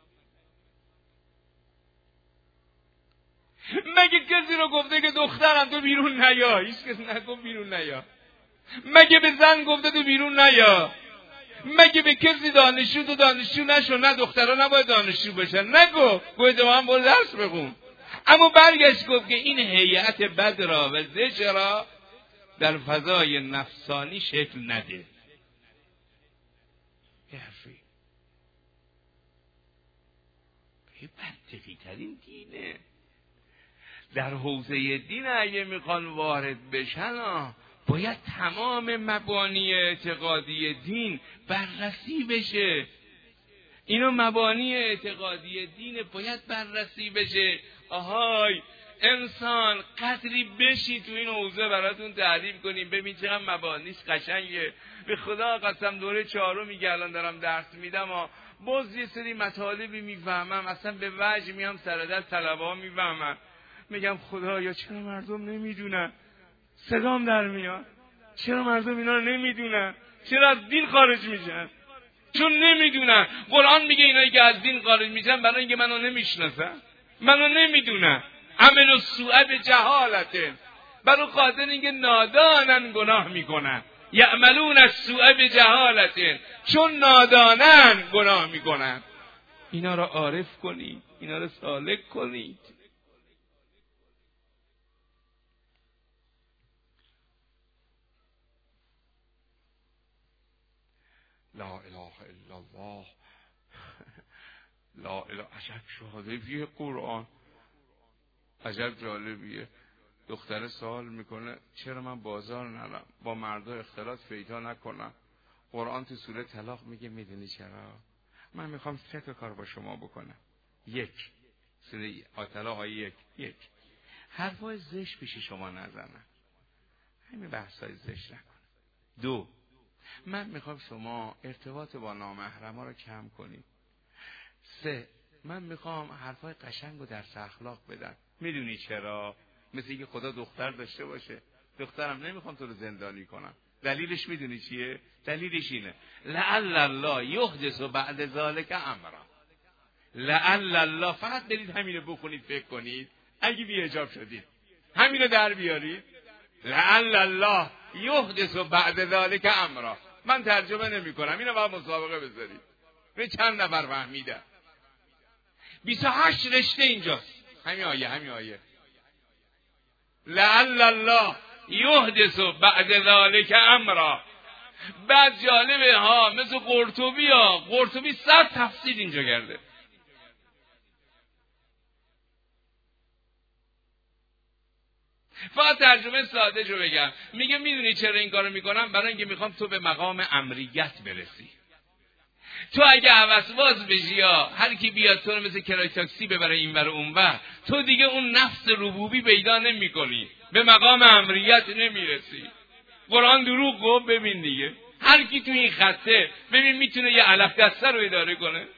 مگه کسی رو گفته که دخترم تو بیرون نیا؟ هیچ کسی نگفت بیرون نیا. مگه به زن گفته تو بیرون نیا؟ مگه به کسی دانشجو تو دانشجو نشو؟ نه دخترها نباید دانشجو بشن، نگفت. گفت تو هم برو درس بخون. اما برگشت گفت که این هیئت بد را و زشت را در فضای نفسانی شکل نده. یه حرفی به منطقی ترین دینه. در حوزه دین اگه میخوان وارد بشن باید تمام مبانی اعتقادی دین بررسی بشه. اینو مبانی اعتقادی دین باید بررسی بشه. آهای انسان قدری بشی تو این حوزه براتون تعریف کنیم ببین چقدر مبانیش قشنگه. به خدا قسم دوره چهارم میگه الان دارم درس میدم ها. باز یه سری مطالبی میفهمم، اصلا به وجه میام سر دست طلبه‌ها میفهمم، میگم خدایا چرا مردم نمیدونن؟ صدام در میاد چرا مردم اینا رو نمیدونن؟ چرا از دین خارج میشن؟ چون نمیدونن. قرآن میگه اینایی که از دین خارج میشن برای اینکه منو نمیشناسن، منو نمیدونن. عمل السوء بجهالت، برای خاطر اینکه نادانن گناه میکنن. یعملون السوء بجهالت، چون نادانن گناه میکنن. اینا رو عارف کنید، اینا رو سالک کنید. لا اله الا الله، لا اله. عجب جالبیه قرآن، عجب جالبیه. دختر سوال میکنه چرا من بازار نرم، با مردا اختلاط پیدا نکنم؟ قرآن تو سوره طلاق میگه میدونی چرا؟ من میخوام سه تا کار با شما بکنم. یک، سوره طلاق آیه یک یک حرفای زشت پیش شما نزنم، همین بحثای زشت نکن. دو، من میخوام شما ارتباط با نامحرما رو کم کنید. سه، من میخوام حرفای قشنگ و درس اخلاق بدن. میدونی چرا؟ مثل اینکه خدا دختر داشته باشه. دخترم نمیخوام تو رو زندانی کنم. دلیلش میدونی چیه؟ دلیلش اینه لعل الله یحدث بعد ذلک امرا. لعل الله، فقط برید همینو بخونید، فکر کنید اگه بی حجاب شدید همینو در بیارید. لعل الله یحدث بعد ذلک امرا. من ترجمه نمی کنم، اینو باید مسابقه بذارید. به چند نفر فهمیدن؟ بیست و هشت رشته اینجاست. همین آیه همین آیه لعل الله یحدث بعد ذلک امرا. بعد جالبه ها، مثل قرطبی ها، قرطبی صد تفسیر اینجا کرده. فقط ترجمه ساده جو بگم، میگه میدونی چرا این کارو میکنم؟ برای اینکه میخوام تو به مقام امریت برسی. تو اگه هوس‌باز بشی یا هر کی بیاد تو رو مثل کرای تاکسی ببره اینور اونور، تو دیگه اون نفس ربوبی پیدا نمی‌کنی، به مقام امریت نمیرسی. قرآن دروغ گفت. ببین دیگه هر کی تو این خطه، ببین میتونه یه علف دسته رو اداره کنه.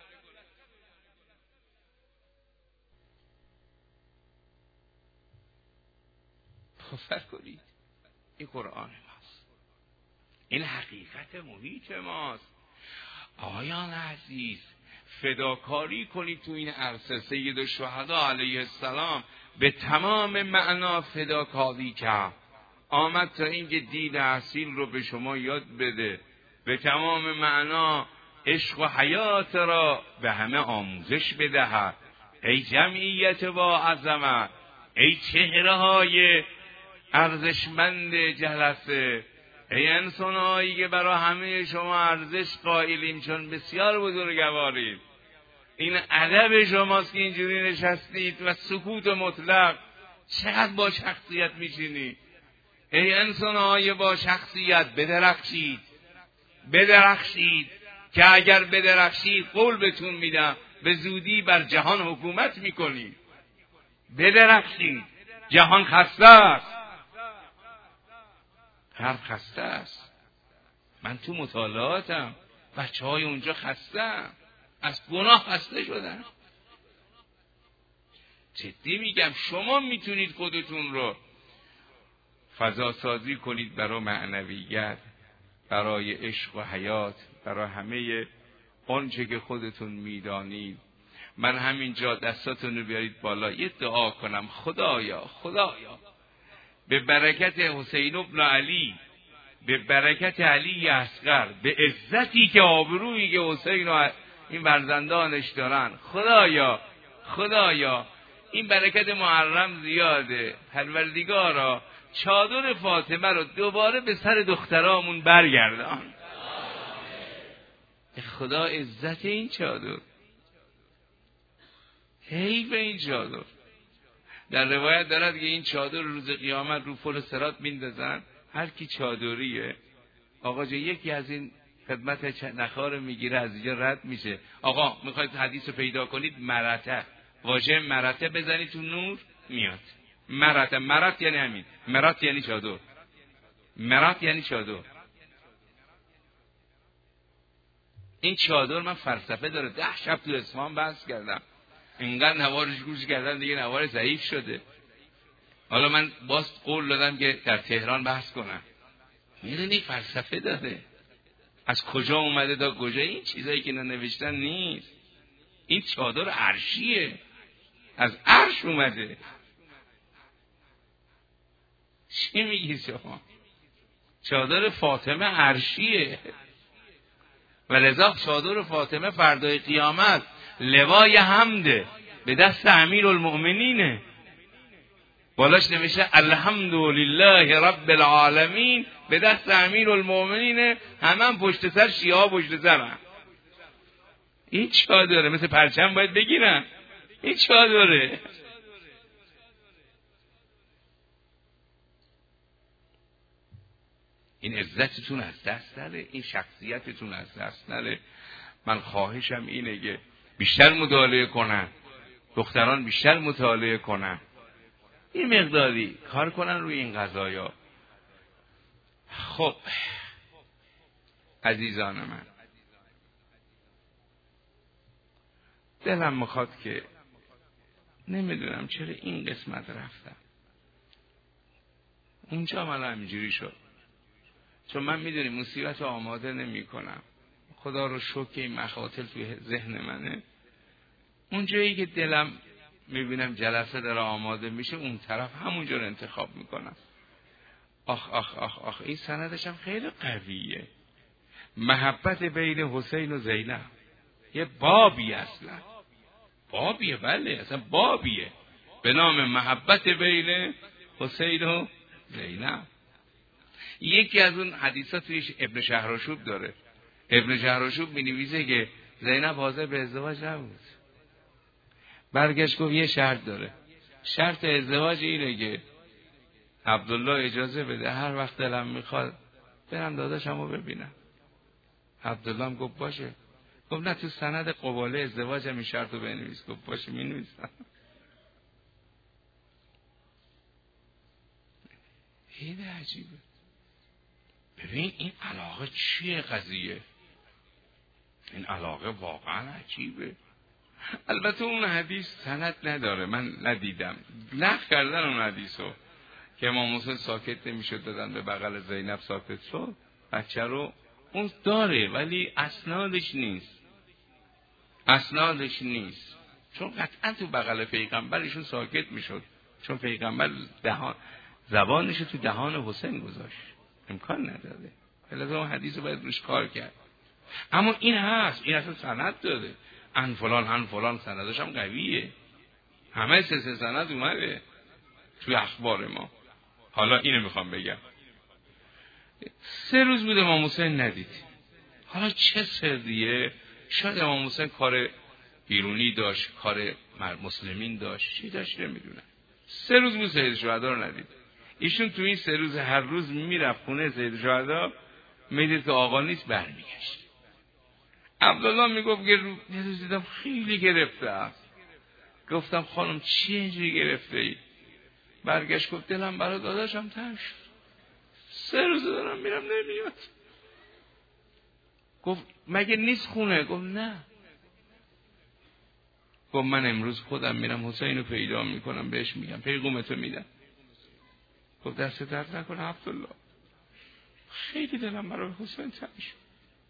باور کنید این قرآن ماست، این حقیقت محیط ماست. آقایان عزیز، فداکاری کنید تو این عرصه. سید الشهدا علیه السلام به تمام معنا فداکاری کرد، آمد تا اینکه دین اصیل رو به شما یاد بده، به تمام معنا عشق و حیات را به همه آموزش بدهد. ای جمعیت با عظمت، ای چهره های ارزشمند جلسه، ای انسان‌هایی که برای همه شما ارزش قائلیم چون بسیار بزرگوارید. این ادب شماست که اینجوری نشستید و سکوت مطلق. چقدر با شخصیت میشینید. ای انسان‌های با شخصیت، بدرخشید، بدرخشید که اگر بدرخشید قول بهتون میدم به زودی بر جهان حکومت میکنید. بدرخشید، جهان خسته است، هر خسته است. من تو مطالعاتم بچه های اونجا خسته‌ام، از گناه خسته شدن. جدی میگم شما میتونید خودتون رو فضا سازی کنید برای معنویت، برای عشق و حیات، برای همه آنچه که خودتون میدانید. من همینجا دستاتون رو بیارید بالا، یه دعا کنم. خدایا خدایا به برکت حسین ابن علی، به برکت علی اصغر، به عزتی که آبرویی که حسین و این فرزندانش دارن، خدایا خدایا این برکت محرم زیاده، پروردگارا چادر فاطمه رو دوباره به سر دخترامون برگردان. خدا عزت این چادر، حیف این چادر. در روایت دارد که این چادر روز قیامت رو پل صراط میندازن، هر کی چادریه آقا جا یکی از این خدمت نخار میگیره، از اینجا رد میشه. آقا میخواید حدیث رو پیدا کنید، مرته، واژه مرته بزنید تو نور میاد. مرته، مرت یعنی همین، مرت یعنی چادر، مرت یعنی چادر. این چادر من فلسفه داره، ده شب تو اصفهان بحث کردم، اینقدر نوارش گوش کردم دیگه نوار ضعیف شده. حالا من باز قول دادم که در تهران بحث کنم. میدونی فلسفه داره، از کجا اومده تا کجا، این چیزایی که ننوشتن نیست. این چادر عرشیه، از عرش اومده. چی میگی شما؟ چادر فاطمه عرشیه و لذا چادر فاطمه فردای قیامت لوای حمده، به دست امیرالمؤمنینه، بالاش نمیشه الحمدلله رب العالمین، به دست امیرالمؤمنینه. همه هم پشت سر شیعه ها پشت سرن. این چادره مثل پرچم باید بگیرن. این چادره. این عزتتون از دست نره، این شخصیتتون از دست نره. من خواهشم اینه که بیشتر مطالعه کنن، دختران بیشتر مطالعه کنن، این مقداری کار کنن روی این قضایا. خب عزیزان من، دلم میخواد که نمیدونم چرا این قسمت رفتم اونجا، من همینجوری شد، چون من میدونی مصیبت رو آماده نمی کنم. خدا رو شکر این مخاطر توی ذهن منه. اونجایی که دلم میبینم جلسه داره آماده میشه، اون طرف همونجا رو انتخاب میکنم. آخ آخ آخ آخ این سندش هم خیلی قویه. محبت بین حسین و زینب یه بابی، اصلا بابیه، بله اصلا بابیه به نام محبت بین حسین و زینب. یکی از اون حدیثات تویش ابن شهرآشوب داره. ابن شهرآشوب می نویسه که زینب حاضر به ازدواج نبود، برگشت گفت یه شرط داره، شرط ازدواج اینه که عبدالله اجازه بده هر وقت دلم میخواد برم داداشمو ببینم. عبدالله هم گفت باشه. گفت نه تو سند قباله ازدواج هم این شرط رو بنویس. گفت باشه می نویسم. خیلی عجیبه. ببین این علاقه چیه قضیه؟ این علاقه واقعا عجیبه. البته اون حدیث سند نداره، من ندیدم، نقل کردن اون حدیثو که امام حسین ساکت نمیشد دادن به بغل زینب ساکت شد بچه رو، اون داره ولی اسنادش نیست، اسنادش نیست، چون قطعا تو بغل پیغمبر ایشون ساکت میشد، چون پیغمبر دهان زبانش تو دهان حسین گذاشت، امکان نداره. لازم اون حدیث رو باید روش کار کرد. اما این هست، این اصلا سند داده، ان فلان ان فلان، سندش هم قویه، همه سه سه سند اومده توی اخبار ما. حالا اینو میخوام بگم، سه روز بود امام حسین ندید. حالا چه سریه؟ شاید امام حسین کار بیرونی داشت، کار مسلمین داشت، چی داشت نمیدونم. سه روز بود سید شهدا رو ندید. ایشون تو این سه روز هر روز میرفت خونه سید شهدا، میدید که آقا نیست، برمیگشت. عبدالله میگفت که رو یه روز دیدم خیلی گرفته است. گفتم خانم چی اینجوری گرفته ای؟ برگشت گفت دلم برای داداشم تنگ شد، سه روز دارم میرم نمیاد. گفت مگه نیست خونه؟ گفت نه. گفت من امروز خودم میرم حسین رو پیدا میکنم، بهش میگم پیغامتو میدم. گفت دست درد نکنه عبدالله، خیلی دلم برای حسین تنگ شد.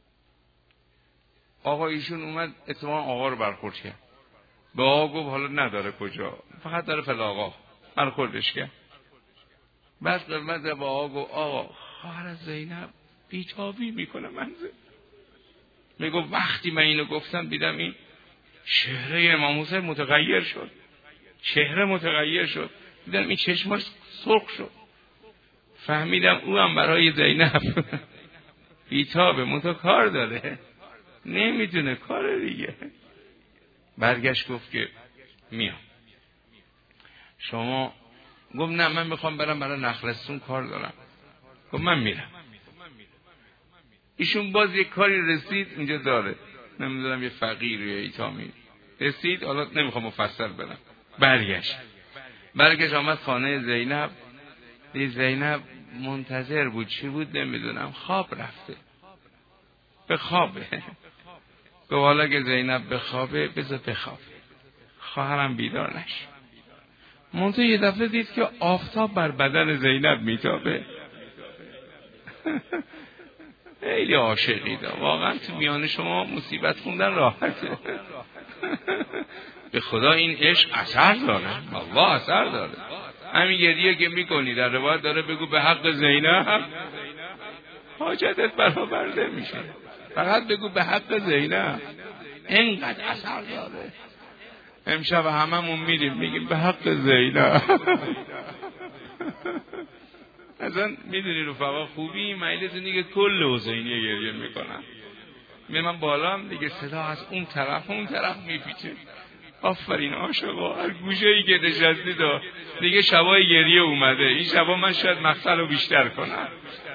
آقا ایشون اومد، اتفاقا آقا رو برخورد کرد، به آقا گفت حالا نداره کجا، فقط داره فل آقا، برخوردش کرد. بعد قدمت به آقا گفت آقا خواهر زینب بیتابی میکنه منزل. میگفت وقتی من اینو گفتم دیدم این چهره امام حسین متغیر شد، چهره متغیر شد، دیدم این چشماش سرخ شد، فهمیدم او هم برای زینب بیتابه، منتها کار داره، نمیتونه کار دیگه. برگشت گفت که میام. شما؟ گفت نه من میخوام برم برای نخلستون کار دارم. گفت من میرم. ایشون باز یک کاری رسید اینجا داره، نمیدونم یه فقیر یا ایتامی رسید، حالا نمیخوام مفصل برم. برگشت برگشت آمد خانه زینب، دی زینب منتظر بود، چی بود نمیدونم، خواب رفته، به خوابه. گفت حالا که زینب بخوابه بذار بخوابه، خواهرم بیدار نشه. منتها یه دفعه دید که آفتاب بر بدن زینب میتابه. خیلی عاشقی دا، واقعا تو میان شما مصیبت خوندن راحته. به خدا این عشق اثر داره، والله اثر داره. همین گریه که میکنی در روایت داره بگو به حق زینب حاجتت برآورده میشه، فقط بگو به حق زینب، اینقدر اثر داره. امشب هممون میریم میگیم به حق زینب. اصلا میدونی رفقا خوبی مجلس دیگه کل حسینیه گریه میکنن. می من بالا هم دیگه صدا از اون طرف اون طرف میپیچه. آفرین عاشقا، هر گوشه ای که نشستی دا دیگه شبای گریه اومده. این شبا من شاید مقصد رو بیشتر کنم،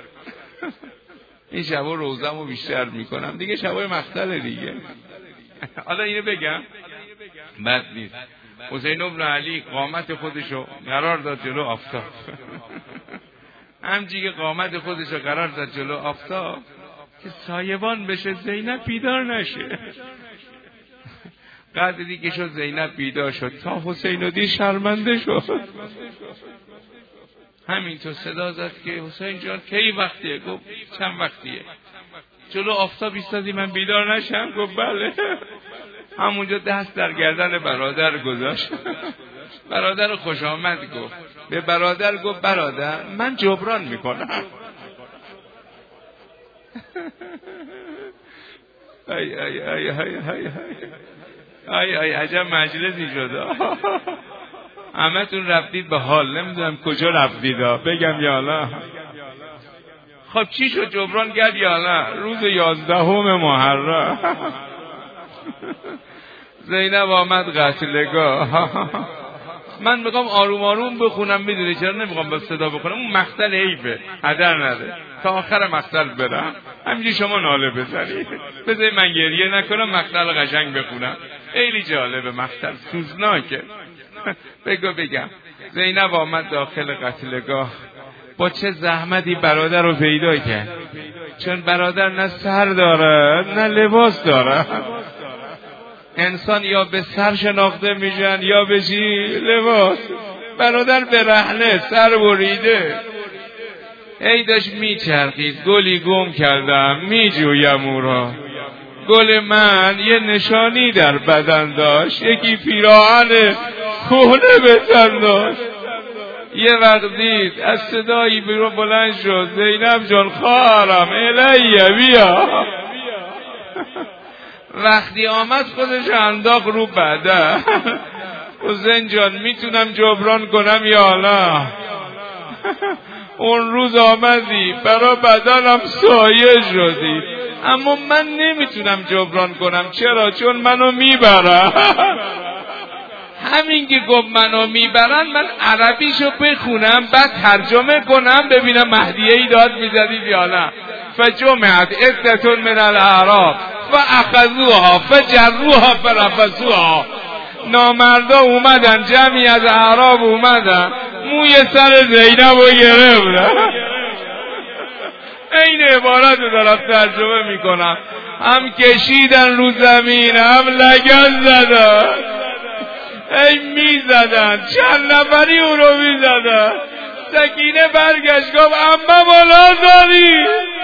این شبا روزم رو بیشتر میکنم دیگه، شبای مقصد دیگه. حالا اینو بگم بد نیست. حسین ابن علی قامت خودشو قرار داد جلو آفتاب. همچی که قامت خودشو قرار داد جلو آفتاب که سایبان بشه زینب بیدار نشه. قدر دیگه شد زینب بیدار شد، تا حسین رو دید شرمنده شد. همینطور صدا زد که حسین جان کی وقتیه؟ گفت چند وقتیه؟ جلو آفتاب ایستادی من بیدار نشم؟ گفت بله. همونجا دست در گردن برادر گذاشت. برادر خوش آمد گفت، به برادر گفت برادر من جبران میکنم. ای ای ای ای ای ای ای عجب مجلسی شده. همه تون رفتید به حال، نمیدونم کجا رفتید بگم یا الله. خب چی شد جبران کرد یا الله؟ روز یازدهم محرم زینب آمد قتلگاه. من میخوام آروم آروم بخونم، میدونی چرا نمیخوام با صدا بخونم؟ اون مقتل عیبه، هدر نده تا آخر مقتل برم. همینجوری شما ناله بزنید، بذاری من گریه نکنم، مقتل قشنگ بخونم. خیلی جالبه مقتل، سوزناکه. بگو بگم زینب آمد داخل قتلگاه، با چه زحمتی برادر رو پیدا کرد، چون برادر نه سر داره نه لباس داره. انسان یا به سر شناخته میشن یا به چی؟ لباس. برادر به رهنه سر بریده، ای داشت میچرخید، گلی گم کردم میجویم او را. گل من یه نشانی در بدن داشت، یکی پیراهن کهنه به تن داشت. یه وقت دید از صدایی بیرون بلند شد، زینب جان خواهرم الیه بیا. وقتی آمد خودش انداخت رو بدن. حسین جان میتونم جبران کنم یا الله؟ اون روز آمدی برا بدنم سایه شدی، اما من نمیتونم جبران کنم. چرا؟ چون منو میبرن. همین که گفت منو میبرن، من عربیشو بخونم بعد ترجمه کنم ببینم مهدیه ای داد میزدید یا نه. فجمعت عدتون من الاعراب فاخذوها فجروها فرفسوها. نامردا اومدن، جمعی از اعراب اومدن، موی سر زینب رو گرفتن. این عبارت رو دارم ترجمه میکنم. هم کشیدن رو زمین، هم لگن زدن. ای میزدن، چند نفری او رو میزدن. سکینه برگشت گفت اما بالا داری.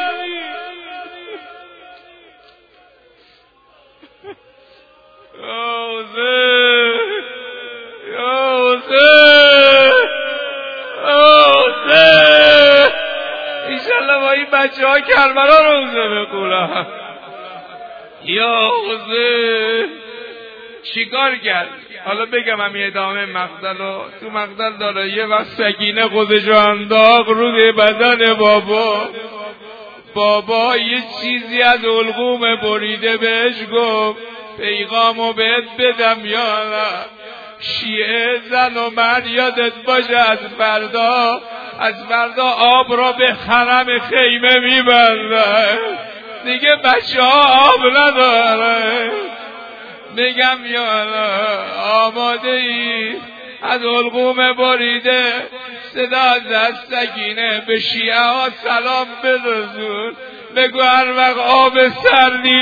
یا حسین، یا حسین، یا حسین. ایشالله با این بچه ها کربلا روزه بخونم. یا حسین چیکار کرد؟ حالا بگم همین ادامه مقتل رو. تو مقتل داره یه وقت سکینه خودشو انداخت روی بدن بابا. بابا یه چیزی از علقوم بریده بهش گفت پیغامو بهت بدم یا نه. شیعه زن و مرد یادت باشه از فردا، از فردا آب را به خرم خیمه میبنده، دیگه بچه ها آب نداره. بگم یا نه آماده ای؟ از علقوم بریده صدا از سکینه به شیعه ها سلام برسون. بگو هر وقت آب سردی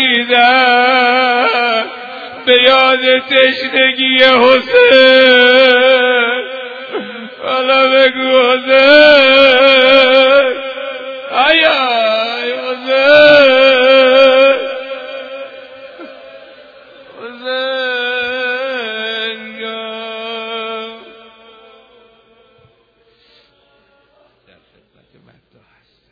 نوشیدم به یاد تشنگی حسین، حالا بگو حسین، آیا حسین، حسین در خدمت مدعا هستم.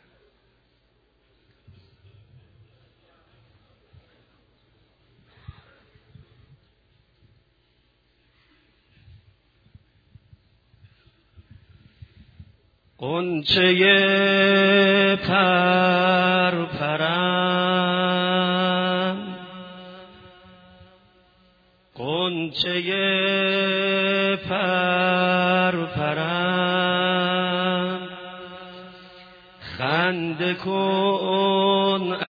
غنچه پرپرم، غنچه پرپرم، خنده کن